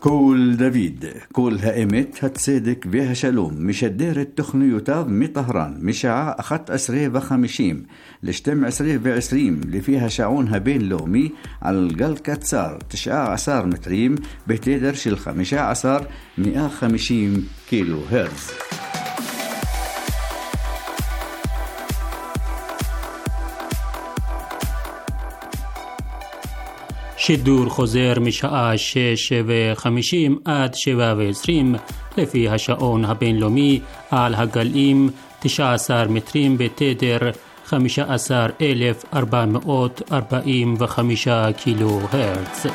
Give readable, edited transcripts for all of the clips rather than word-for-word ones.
קול דוד, קול האמת, הצדק והשלום, משדר את תוכניותיו מטהרן, משעה 11:50 ל-12:20 לפי השעון הבינלאומי, על גל קצר 19 מטרים בתדר של 15,150 קילו הרץ. שידור חוזר משעה 6:50 עד 7:20 לפי השעון הבינלאומי על הגלים 19 מטרים בתדר 15,445 קילו הרץ.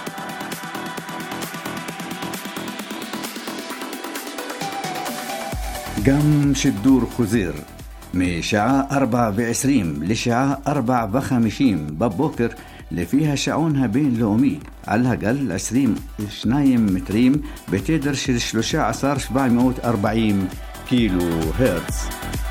גם שידור חוזר משעה 4:20 לשעה 4:50 בבוקר לפי השעון הבינלאומי על הגל 22 מטרים בתדר של 13,740 קילו הרץ.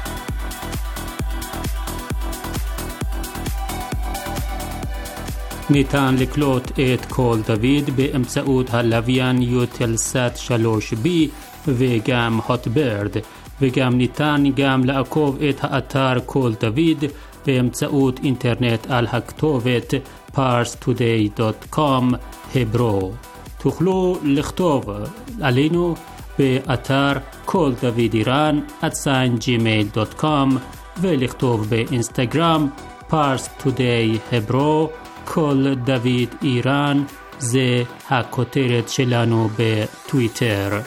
ניתן לקלוט את קול דוד באמצעות הלוויין יוטלסאט 3B וגם הוטברד, וגם ניתן לעקוב את האתר קול דוד באמצעות אינטרנט על הכתובת parstoday.com hebro. תוכלו לכתוב עלינו באתר קול דוד איראן @gmail.com ולכתוב באינסטגרם parstoday hebro קול דוד איראן, זה הכותרת שלנו בטוויטר.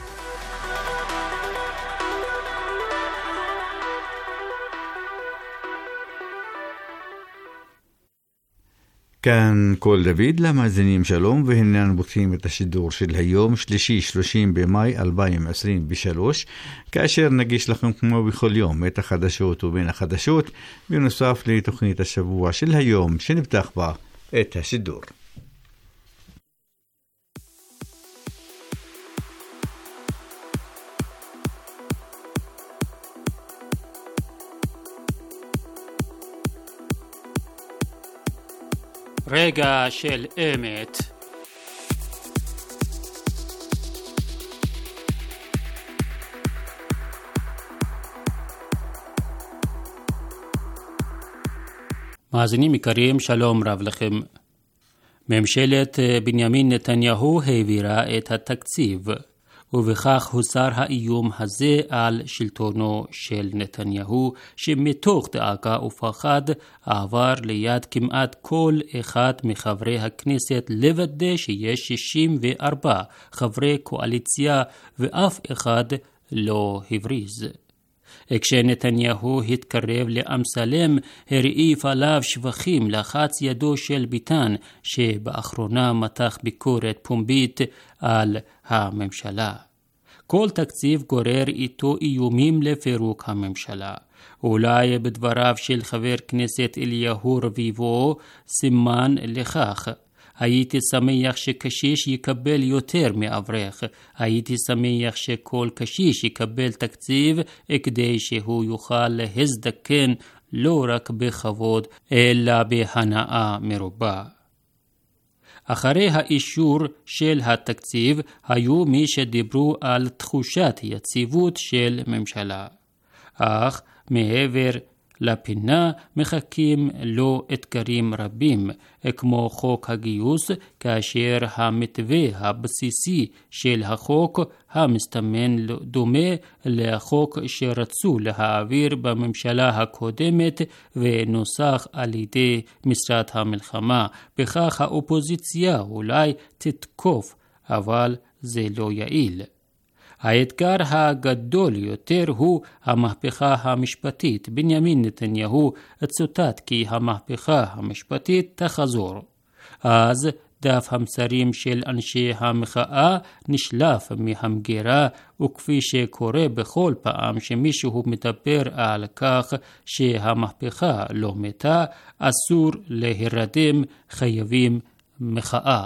כאן קול דוד למאזינים שלום, והנה אנו פותחים את השידור של היום, שלישי 30 במאי 2023, כאשר נגיש לכם כמו בכל יום את החדשות ובין החדשות, בנוסף לתוכנית השבוע של היום שנפתח בה את השידור. רגע של אמת. מאזינים יקרים, שלום רב לכם. ממשלת בנימין נתניהו העבירה את התקציב, ובכך הוסר האיום הזה על שלטונו של נתניהו, שמתוך דאגה ופחד עבר ליד כמעט כל אחד מחברי הכנסת לוודא שיש 64 חברי קואליציה ואף אחד לא הבריז. כשנתניהו התקרב לאמסלם, הרעיף עליו שבחים לחץ ידו של ביטן, שבאחרונה מתח ביקורת פומבית על הממשלה. כל תקציב גורר איתו איומים לפירוק הממשלה. אולי בדבריו של חבר כנסת אליהו רביבו סימן לכך. הייתי שמח שקשיש יקבל יותר מאברך. הייתי שמח שכל קשיש יקבל תקציב כדי שהוא יוכל להזדקן לא רק בכבוד אלא בהנאה מרובה. אחרי האישור של התקציב היו מי שדיברו על תחושת יציבות של ממשלה. אך מעבר לפינה מחכים לו אתגרים רבים, כמו חוק הגיוס, כאשר המתווה הבסיסי של החוק המסתמן דומה לחוק שרצו להעביר בממשלה הקודמת ונוסח על ידי משרד המלחמה. בכך האופוזיציה אולי תתקוף, אבל זה לא יעיל. האתגר הגדול יותר הוא המהפכה המשפטית. בנימין נתניהו צוטט כי המהפכה המשפטית תחזור. אז דף המסרים של אנשי המחאה נשלף מהמגירה, וכפי שקורה בכל פעם שמישהו מדבר על כך שהמהפכה לא מתה, אסור להירדם, חייבים מחאה.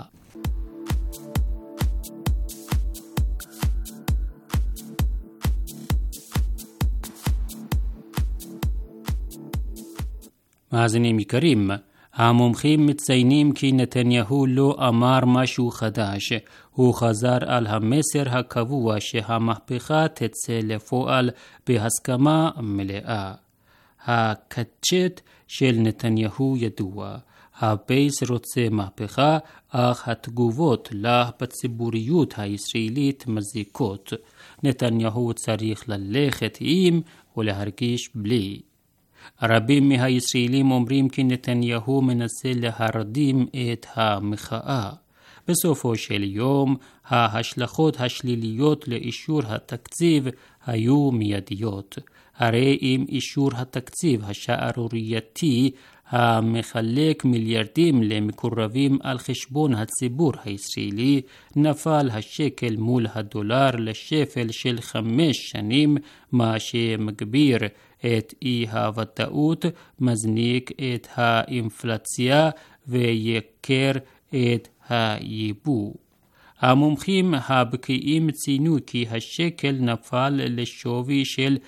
מאזינים יקרים, המומחים מציינים כי נתניהו לא אמר משהו חדש. הוא חזר על המסר הקבוע שהמהפכה תצא לפועל בהסכמה מלאה. הקצ'ט של נתניהו ידוע. הבייס רוצה מהפכה, אך התגובות לה בציבוריות הישראלית מזיקות. נתניהו צריך ללכת עם ולהרגיש בלי. רבים מהישראלים אומרים כי נתניהו מנסה להרדים את המחאה. בסופו של יום, ההשלכות השליליות לאישור התקציב היו מיידיות. הרי עם אישור התקציב השערורייתי המחלק מיליארדים למקורבים על חשבון הציבור הישראלי, נפל השקל מול הדולר לשפל של 5 שנים, מה שמגביר את אי-הוודאות, מזניק את האינפלציה ויקר את היבוא. המומחים הבקיאים ציינו כי השקל נפל לשווי של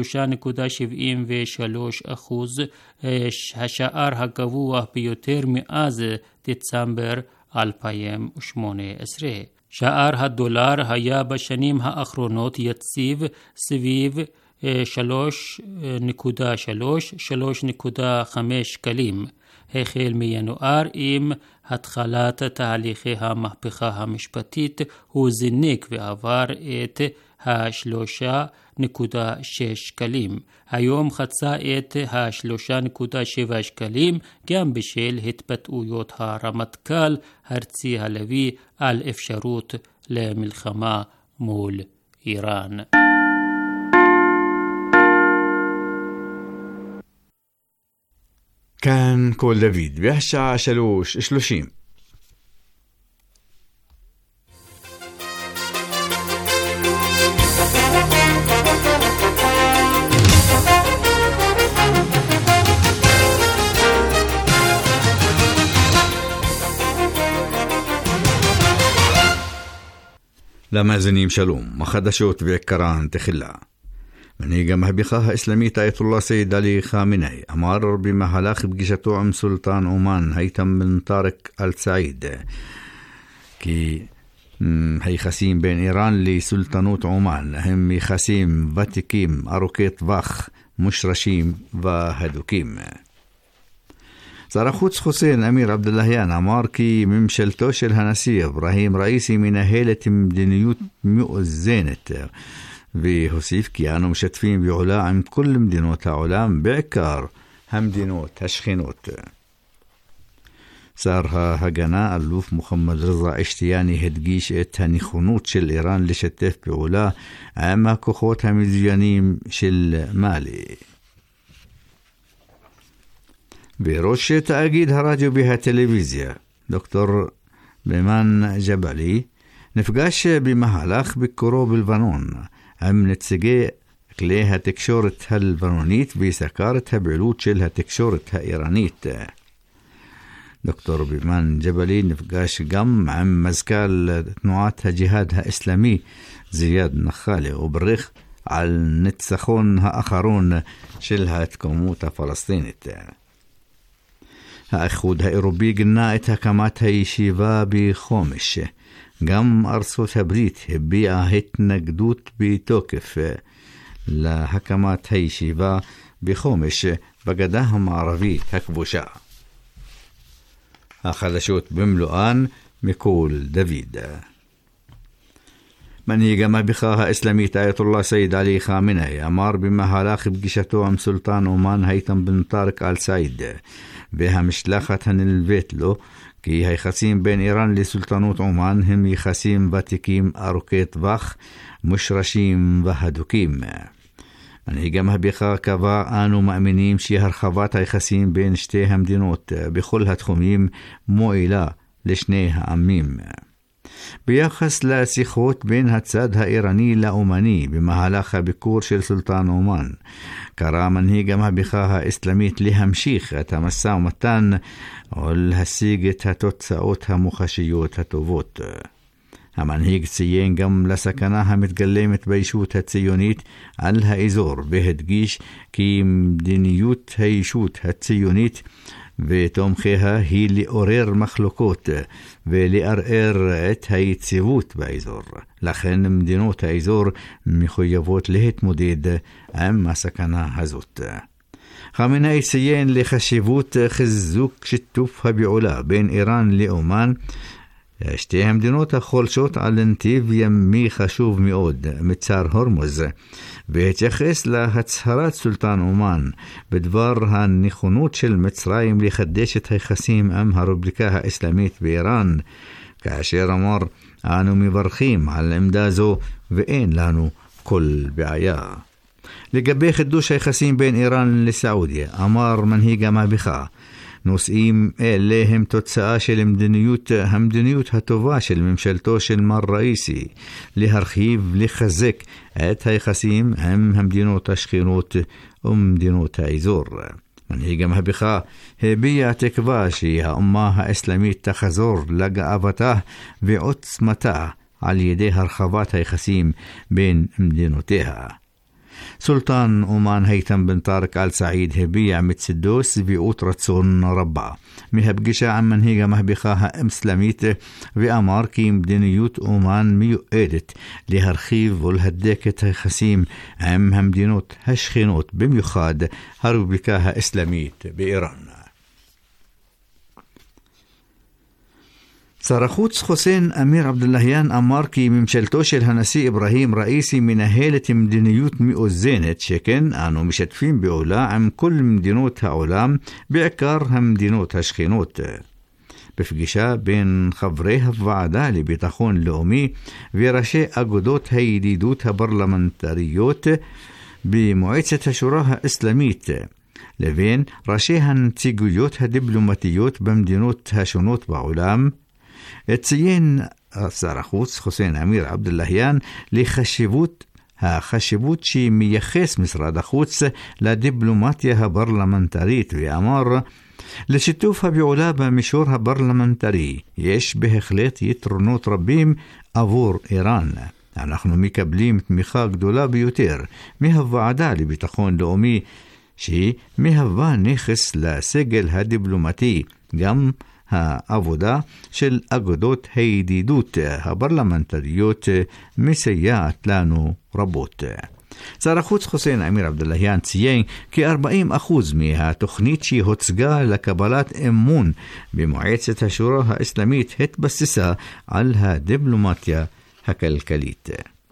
3.73%, השער הגבוה ביותר מאז דצמבר 2018. שער הדולר היה בשנים האחרונות יציב סביב 3.5 שקלים. החל מינואר עם התחלת תהליכי המהפכה המשפטית הוא זינק ועבר את 3.6 שקלים. היום חצה את 3.7 שקלים גם בשל התבטאויות הרמטכ"ל הרצי הלוי על אפשרות למלחמה מול איראן. כאן קול דוד, והשעה 3:30. למאזינים שלום, החדשות ועיקרן תחילה. מנהיג המהפכה האסלאמית אייתולlah סייד עלי חאמנאי אמר במהלך פגישתו עם סולטן עומאן הייתם בן טארק אל סעיד כי היחסים בין איראן לסולטנות עומאן הם יחסים ותיקים, ארוכי טווח, מושרשים והדוקים. שר החוץ חוסיין אמיר עבדלהיאן אמר כי ממשלתו של הנשיא אברהים ראיסי מנהלת מדיניות מאוזנת, והוסיף כי אנו משתפים פעולה עם כל מדינות העולם, בעיקר המדינות השכנות. שר ההגנה אלוף מוחמד רזה אשתיאני הדגיש את הנכונות של איראן לשתף פעולה עם הכוחות המזוינים של מאלי. בראש תאגיד הרדיו והטלוויזיה, דוקטור בימן ג'בלי, נפגש במהלך ביקורו בלבנון עם נציגי כלי התקשורת הלבנונית וסקר את הפעילות של התקשורת האיראנית. דוקטור בימן ג'בלי נפגש גם עם מזכ"ל תנועת הג'יהאד האסלאמי זיאד נחאלה וברך על ניצחון האחרון של ההתקוממות הפלסטינית. האיחוד האירופי גינה את הקמת הישיבה בחומש. גם ארצות הברית הביעה התנגדות בתוקף להקמת הישיבה בחומש בגדה המערבית הכבושה. החדשות במלואן מקול דוד. מנהיג המהפכה האסלאמית אייתולlah סייד עלי חאמנאי אמר במהלך פגישתו עם סולטן עומאן הייתם בן טארק אל סעיד והמשלחת הנלווית לו כי היחסים בין איראן לסולטנות עומאן הם יחסים ותיקים, ארוכי טווח, מושרשים והדוקים. מנהיג המהפכה קבע אנו מאמינים שהרחבת היחסים בין שתי המדינות בכל התחומים מועילה לשני העמים. ביחס לשיחות בין הצד האיראני לאומני במהלך הביקור של סולטן עומאן, קרא מנהיג המהפכה האסלאמית להמשיך את המשא ומתן ולהשיג את התוצאות המוחשיות הטובות. המנהיג ציין גם לסכנה המתגלמת בישות הציונית על האזור, והדגיש כי מדיניות הישות הציונית ותומכיה היא לעורר מחלוקות ולערער את היציבות באזור. לכן מדינות האזור מחויבות להתמודד עם הסכנה הזאת. חמינאי ציין לחשיבות חיזוק שיתוף הפעולה בין איראן לאומן, שתי המדינות החולשות על נתיב ימי חשוב מאוד, מצר הורמוז, והתייחס להצהרת סולטן אומן בדבר הנכונות של מצרים לחדש את היחסים עם הרפובליקה האסלאמית באיראן, כאשר אמר, אנו מברכים על עמדה זו ואין לנו כל בעיה. לגבי חידוש היחסים בין איראן לסעודיה, אמר מנהיג המהפכה, נושאים אלה הם תוצאה של המדיניות הטובה של ממשלתו של מר ראיסי, להרחיב, לחזק את היחסים עם המדינות השכנות ומדינות האזור. מנהיג המהפכה הביע תקווה שהאומה האסלאמית תחזור לגאוותה ועוצמתה על ידי הרחבת היחסים בין מדינותיה. סולטן אומן הייתם בן טארק אל סעיד הביע מצדו שביעות רצון רבה מהפגישה עם מנהיג המהפכה האסלאמית, ואמר כי מדיניות אומן מיועדת להרחיב ולהדק את היחסים עם המדינות השכנות, במיוחד הרפובליקה האסלאמית באיראן. שר החוץ חוסיין אמיר עבדולהיאן אמר כי ממשלתו של הנשיא אברהים ראיסי מנהלת מדיניות מאוזנת, שכן אנו משתפים פעולה עם כל מדינות העולם, בעיקר המדינות השכנות. בפגישה בין חברי הוועדה לביטחון לאומי וראשי אגודות הידידות הפרלמנטריות במועצת השורה האסלאמית, לבין ראשי הנציגויות הדיפלומטיות במדינות השונות בעולם, ציין שר החוץ חוסיין אמיר עבדולהיאן החשיבות שמייחס משרד החוץ לדיפלומטיה הפרלמנטרית, ואמר, לשיתוף הפעולה במישור הפרלמנטרי יש בהחלט יתרונות רבים עבור איראן. אנחנו מקבלים תמיכה גדולה ביותר מהוועדה לביטחון לאומי, שהיא מהווה נכס לסגל הדיפלומטי. גם העבודה של אגודות הידידות הפרלמנטריות מסייעת לנו רבות. שר החוץ חוסיין אמיר עבדולהיאן ציין כי 40% מהתוכנית שהוצגה לקבלת אמון במועצת השורה האסלאמית התבססה על הדיפלומטיה הכלכלית.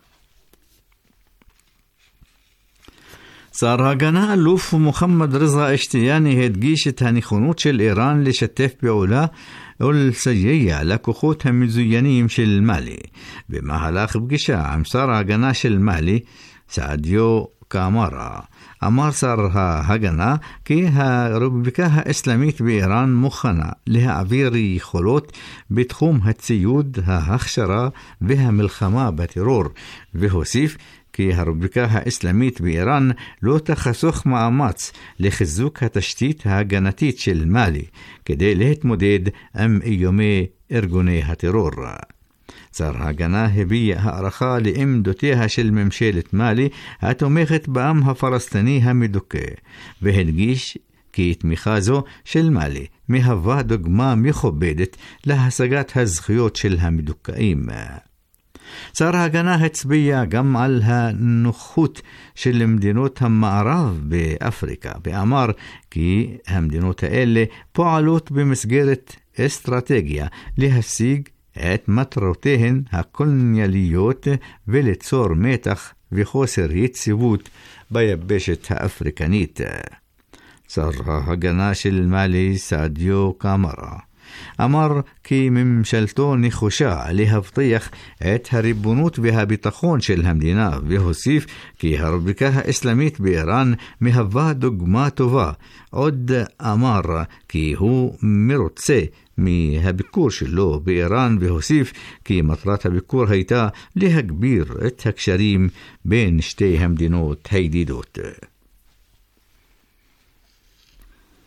שר ההגנה אלוף מוחמד רזה אשתיאני הדגיש את הנכונות של איראן לשתף פעולה ולסייע לכוחות המזוינים של מאלי. במהלך פגישה עם שר ההגנה של מאלי, סעדיו קאמרה, אמר שר ההגנה כי הרפובליקה האסלאמית באיראן מוכנה להעביר יכולות בתחום הציוד, ההכשרה והמלחמה בטרור, והוסיף כי הרפובליקה האסלאמית באיראן לא תחסוך מאמץ לחיזוק התשתית ההגנתית של מאלי כדי להתמודד עם איומי ארגוני הטרור. שר ההגנה הביע הערכה לעמדותיה של ממשלת מאלי התומכת בעם הפלסטיני המדוכא, והדגיש כי תמיכה זו של מאלי מהווה דוגמה מכובדת להשגת הזכויות של המדוכאים. שר ההגנה הצביע גם על הנוחות של מדינות המערב באפריקה, ואמר כי המדינות האלה פועלות במסגרת אסטרטגיה להשיג את מטרותיהן הקולוניאליות וליצור מתח וחוסר יציבות ביבשת האפריקנית. שר ההגנה של מאלי סעדיו קאמרה אמר כי ממשלתו נחושה להבטיח את הריבונות והביטחון של המדינה, והוסיף כי הרפובליקה האסלאמית באיראן מהווה דוגמה טובה. עוד אמר כי הוא מרוצה מהביקור שלו באיראן, והוסיף כי מטרת הביקור הייתה להגביר את הקשרים בין שתי המדינות הידידות.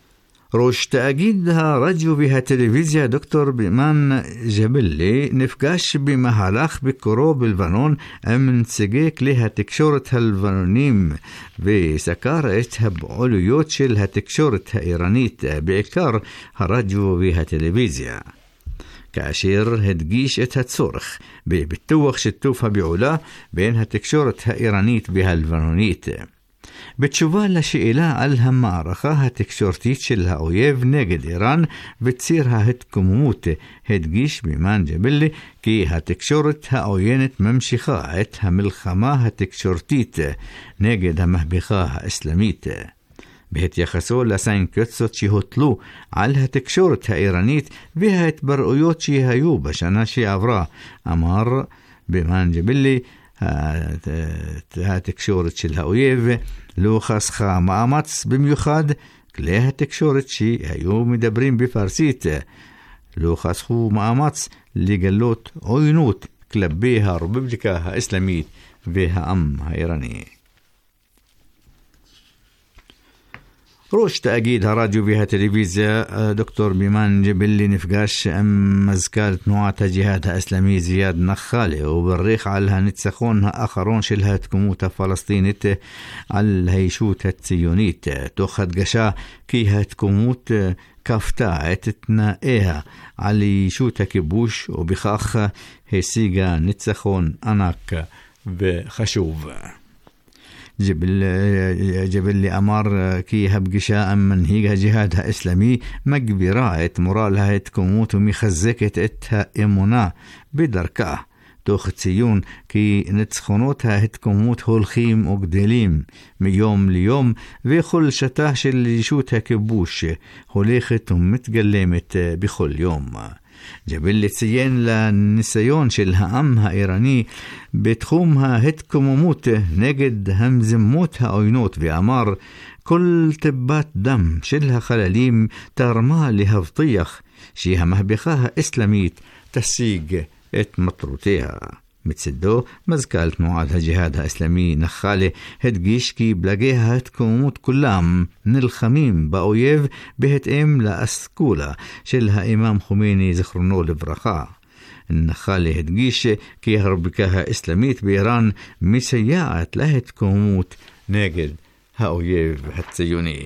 ראש תאגיד הרדיו והטלוויזיה דוקטור בימן ג'בלי נפגש במהלך ביקורו בלבנון עם נציגי כלי התקשורת הלבנונים וסקר את הפעילויות של התקשורת האיראנית, בעיקר הרדיו והטלוויזיה, כאשר הדגיש את הצורך בפיתוח שיתוף הפעולה בין התקשורת האיראנית והלבנונית. בתשובה לשאלה על המערכה התקשורתית של האויב נגד איראן וציר ההתקוממות, הדגיש בימן ג'בלי כי התקשורת העוינת ממשיכה את המלחמה התקשורתית נגד המהפכה האסלאמית. בהתייחסו לסנקציות שהוטלו על התקשורת האיראנית וההתבראויות שהיו בשנה שעברה, אמר בימן ג'בלי התקשורת של האויב לא חסכה מאמץ, במיוחד כלי התקשורת שהיו מדברים בפרסית לא חסכו מאמץ לגלות עוינות כלפי הרפובליקה האסלאמית והעם האיראני. ראש תאגיד הרדיו והטלוויזיה דוקטור בימן ג'בלי נפגש עם מזכ"ל תנועת הג'יהאד האסלאמי זיאד נחאלה וברך על הניצחון האחרון של ההתקוממות הפלסטינית על הישות הציונית, תוך הדגשה כי ההתקוממות כפתה את תנאיה על ישות הכיבוש ובכך השיגה ניצחון ענק וחשוב. ג'בלי אמר כי הפגישה עם מנהיג הג'יהאד האסלאמי מגבירה את מורל ההתקוממות ומחזקת את האמונה בדרכה, תוך ציון כי ניצחונות ההתקוממות הולכים וגדלים מיום ליום וחולשתה של ישות הכיבוש הולכת ומתגלמת בכל יום. ג'בלי ציין לניסיון של העם האיראני בתחום ההתקוממות נגד המזמות העוינות ואמר כל טיפת דם של החללים תרמה להבטיח שהמהפכה האסלאמית תשיג את מטרותיה. מצדו, מזכ"ל תנועת הג'יהאד האסלאמי נחאלה הדגיש כי פלגי ההתקוממות כולם נלחמים באויב בהתאם לאסכולה של האימאם חומייני זכרונו לברכה. נחאלה הדגיש כי הרפובליקה האסלאמית באיראן מסייעת להתקוממות נגד האויב הציוני.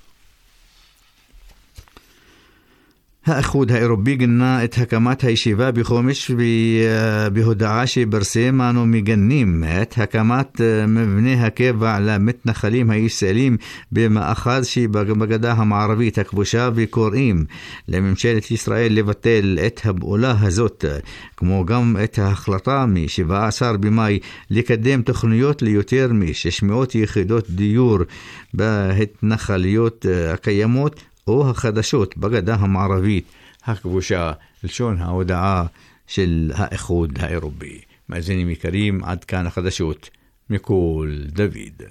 האיחוד האירופי גינה את הקמת הישיבה בחומש בהודעה שפרסם אנו מגנים את הקמת מבנה הקבע למתנחלים הישראלים במאחז שבגדה המערבית הכבושה וקוראים לממשלת ישראל לבטל את הפעולה הזאת, כמו גם את ההחלטה מ-17 במאי לקדם תוכניות ליותר מ-600 יחידות דיור בהתנחלויות הקיימות או החדשות בגדה המערבית הכבושה, לשון ההודעה של האיחוד האירופי. מאזינים יקרים, עד כאן החדשות מכל דוד.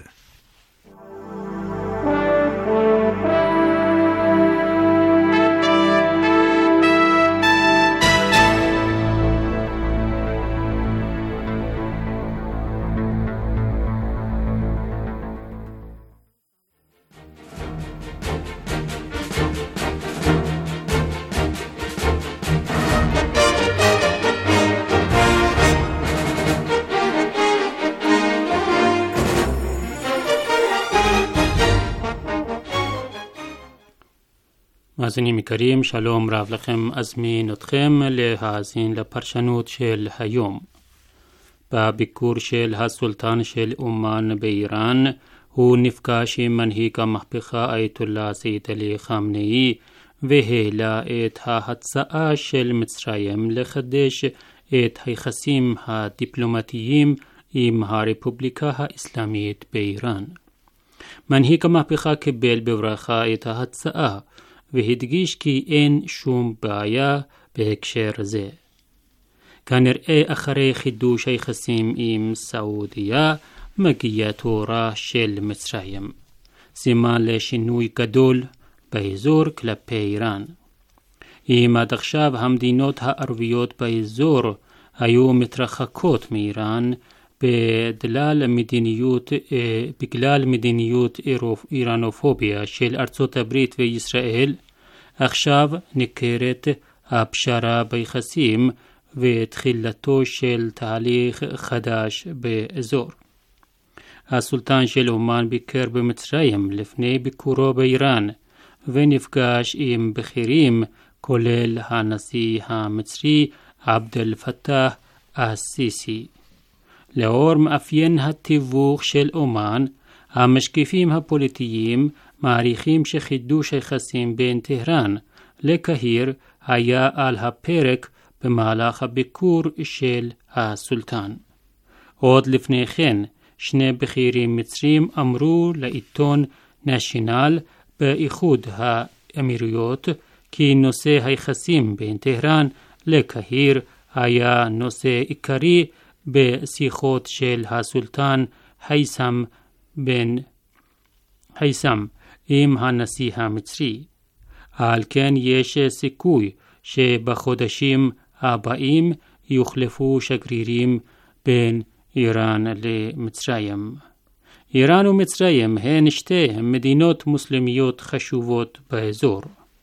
מאזינים יקרים, שלום רב לכם, אזמין אתכם להאזין לפרשנות של היום. בביקור של הסולטן של אומן באיראן, הוא נפגש עם מנהיג המהפכה אייתוללה סייד עלי חמנאי, והעלה את ההצעה של מצרים לחדש את היחסים הדיפלומטיים עם הרפובליקה האסלאמית באיראן. מנהיג המהפכה קיבל בברכה את ההצעה, והדגיש כי אין שום בעיה בהקשר זה. כנראה אחרי חידוש היחסים עם סעודיה מגיע תורה של מצרים, סימן לשינוי גדול באזור כלפי איראן. אם עד עכשיו המדינות הערביות באזור היו מתרחקות מאיראן בגלל מדיניות איראנופוביה של ארצות הברית וישראל, עכשיו ניכרת הפשרה ביחסים ותחילתו של תהליך חדש באזור. הסולטן של אומן ביקר במצרים לפני ביקורו באיראן, ונפגש עם בכירים כולל הנשיא המצרי עבד אל פתאח א-סיסי. לאור מאפיין התיווך של אומן, המשקיפים הפוליטיים מעריכים שחידוש היחסים בין טהרן לקהיר היה על הפרק במהלך הביקור של הסולטן. עוד לפני כן, שני בכירים מצרים אמרו לעיתון נשיונל באיחוד האמירויות כי נושא היחסים בין טהרן לקהיר היה נושא עיקרי בשיחות של הסולטן הייסם בן הייסם עם הנשיא המצרי. על כן יש סיכוי שבחודשים הבאים יוחלפו שגרירים בין איראן למצרים. איראן ומצרים הן שתי מדינות מוסלמיות חשובות באזור,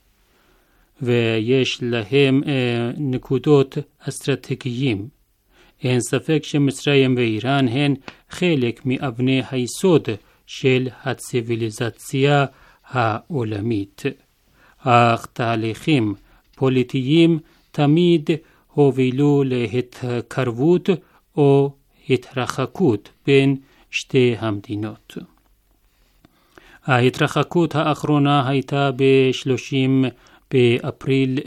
ויש להם נקודות אסטרטגיים. אין ספק שמצרים ואיראן הן חלק מאבני היסוד של הציוויליזציה העולמית. אך תהליכים פוליטיים תמיד הובילו להתקרבות או התרחקות בין שתי המדינות. ההתרחקות האחרונה הייתה ב-30 באפריל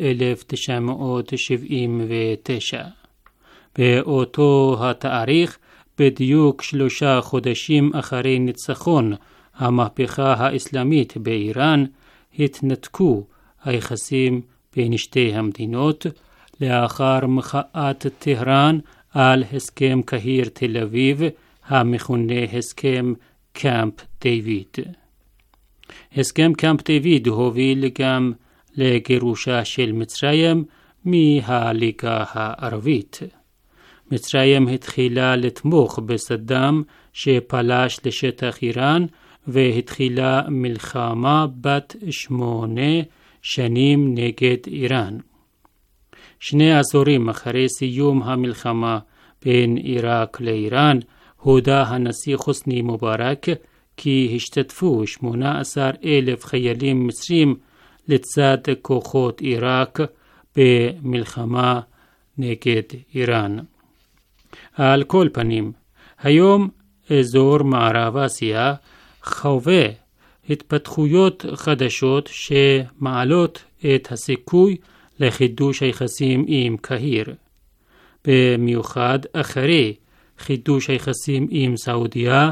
1979. באותו התאריך, בדיוק 3 חודשים אחרי ניצחון המהפכה האסלאמית באיראן, התנתקו היחסים בין שתי המדינות לאחר מחאת טהרן על הסכם קהיר תל אביב המכונה הסכם קמפ דיוויד. הסכם קמפ דיוויד הוביל גם לגירושה של מצרים מהליגה הערבית. מצרים התחילה לתמוך בסדאם שפלש לשטח איראן והתחילה מלחמה בת 8 שנים נגד איראן. 2 עשורים אחרי סיום המלחמה בין עיראק לאיראן, הודה הנשיא חוסני מובארק כי השתתפו 18,000 חיילים מצרים לצד כוחות עיראק במלחמה נגד איראן. על כל פנים, היום אזור מערב אסיה חווה התפתחויות חדשות שמעלות את הסיכוי לחידוש היחסים עם קהיר. במיוחד אחרי חידוש היחסים עם סעודיה,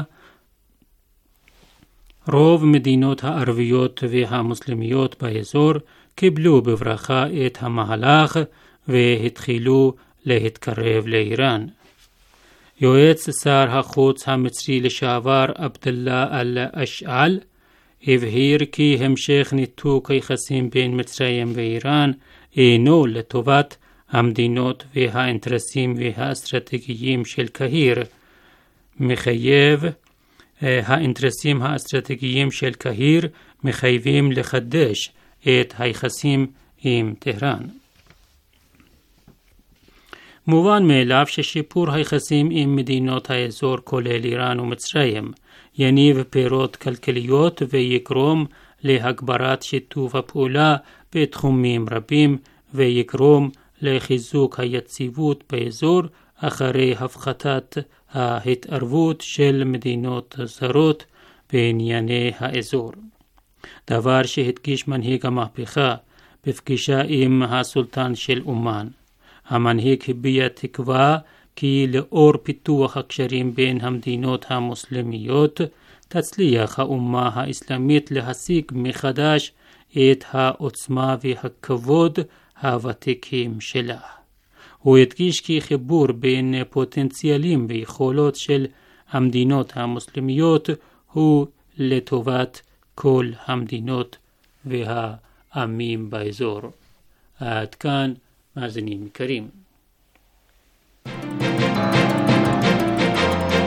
רוב מדינות הערביות והמוסלמיות באזור קיבלו בברכה את המהלך והתחילו להתקרב לאיראן. יועץ שר החוץ המצרי לשעבר עבדאללה אל-אשעל הבהיר כי המשך ניתוק היחסים בין מצרים ואיראן אינו לטובת המדינות והאינטרסים והאסטרטגיים של קהיר. האינטרסים האסטרטגיים של קהיר מחייבים לחדש את היחסים עם טהרן. מובן מאליו ששיפור היחסים עם מדינות האזור כולל איראן ומצרים יניב פירות כלכליות ויגרום להגברת שיתוף הפעולה בתחומים רבים ויגרום לחיזוק היציבות באזור אחרי הפחתת ההתערבות של מדינות זרות בענייני האזור. דבר שהדגיש מנהיג המהפכה בפגישה עם הסולטן של אומן. המנהיג הביע תקווה כי לאור פיתוח הקשרים בין המדינות המוסלמיות תצליח האומה האסלאמית להשיג מחדש את העוצמה והכבוד הוותיקים שלה. הוא הדגיש כי חיבור בין פוטנציאלים ויכולות של המדינות המוסלמיות הוא לטובת כל המדינות והעמים באזור. עד כאן מאזינים יקרים.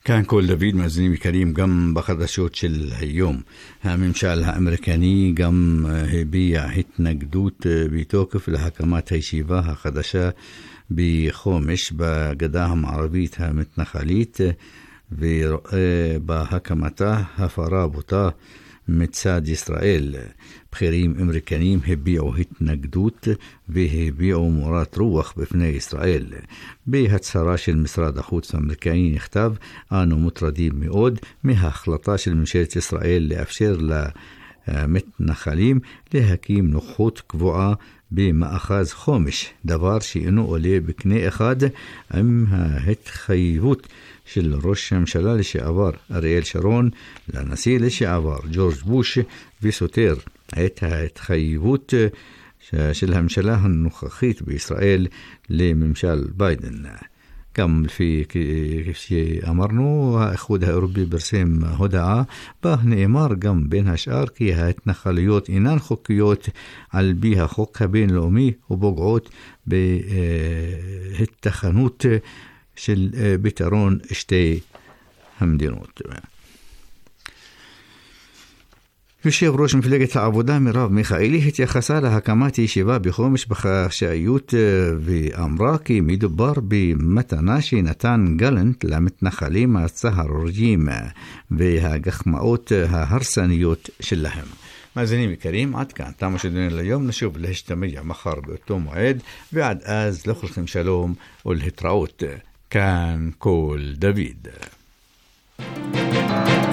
كان كل دافيد مازنين كريم قم بخدشوت شل هيوم الممشال الأمريكاني قم هبيع هتنقدوت بتوقف الحكمات هيشيفاها خدشا بخومش بقداهم عربيتها متنخليت بحكمتها هفرابطها متساد إسرائيل بخيريم أمريكانيم هبيعوا هتنقدوت وهبيعوا مرات روخ بفني إسرائيل بهتسراش المسراد أخوت أمريكانيين اختاب آنو متردين مئود مها خلطاش الممشية إسرائيل لأفشير لمتنخليم لهكيم نخوت كبوعة بمأخاذ خومش دبار شيئنو أولي بكني إخاد أمها هتخيبوت شل روش مشلا لشعبار أريال شارون لنسي لشعبار جورج بوش في سوتير عيتها تخيبوت شلها مشلاها النخخيت بإسرائيل لممشال بايدن كم في كيف أمرنو أخوذها أوروبي برسيم هدعة باه نيمار قم بينها شعار كيها تنخليوت إنان خكيوت على بيها خكها بين الأمي وبقعوت بهالتخنوت شل بترون اشتي همدينوت يشيب روش مفلقة العبودة ميراب ميخائيلي هتيخسا لها كماتي شباب خومش بخشايوت في أمراكي ميدبار بمتناشي نتان قلنت لمتنخلي ما تسهر رجيم بها قخماوت هرسانيوت شلهم مازنين كريم عاد كان تامش الدنيا اليوم نشوف الهجتمية مخار بأتوم وعيد بعد آز لخلكم شالوم والهتراوت كان كول دافيد